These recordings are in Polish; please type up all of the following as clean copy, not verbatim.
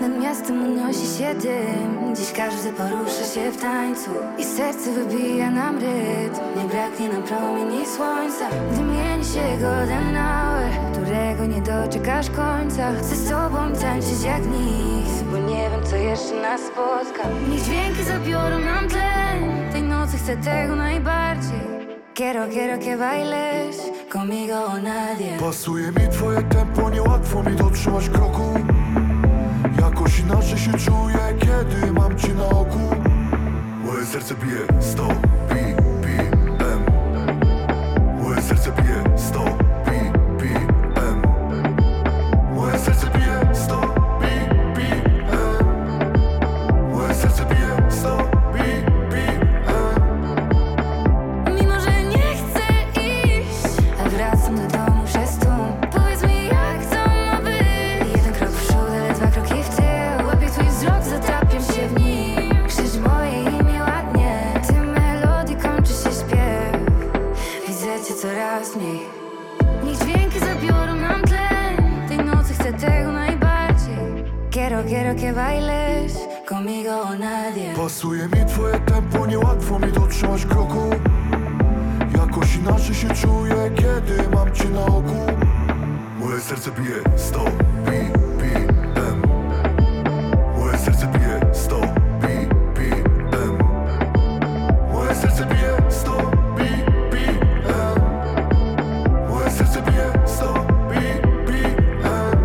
Nad miastem unosi się dym. Dziś każdy porusza się w tańcu i serce wybija nam rytm. Nie braknie nam promieni słońca, gdy mieni się golden hour, którego nie doczekasz końca. Chcę z tobą tańczyć jak nic, bo nie wiem, co jeszcze nas spotka. Niech dźwięki zabiorą nam tlen. Tej nocy chcę tego najbardziej. Quiero que bailes conmigo o nadie. Pasuje mi twoje tempo, niełatwo mi dotrzymać kroku. Jakoś inaczej się czuję, kiedy mam cię na oku. Moje serce bije 100 BPM. Moje serce bije 100 BPM. Moje serce bije 100 BPM. Moje serce bije 100 BPM. Mimo, że nie chcę iść, a wracam do domu przez tłum. Powiedz mi, jak to ma być? Jeden krok w przód, ale dwa kroki w tył. Łapię twój wzrok, zatapiam się w nim. Krzycz moje imię ładnie, w tym melodii kończy się śpiew. Widzę cię coraz mniej. Niech dźwięki zabiorą nam tlen. Tej nocy chcę tego najbardziej. Quiero que bailes conmigo o nadie. Pasuje mi twoje tempo, niełatwo mi dotrzymać kroku. Jakoś inaczej się czuję, kiedy mam cię na oku. Moje serce bije 100 BPM. Moje serce bije 100 BPM. Moje serce bije 100 BPM. Moje serce bije 100 BPM.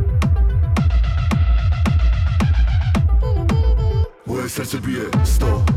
Moje serce bije 100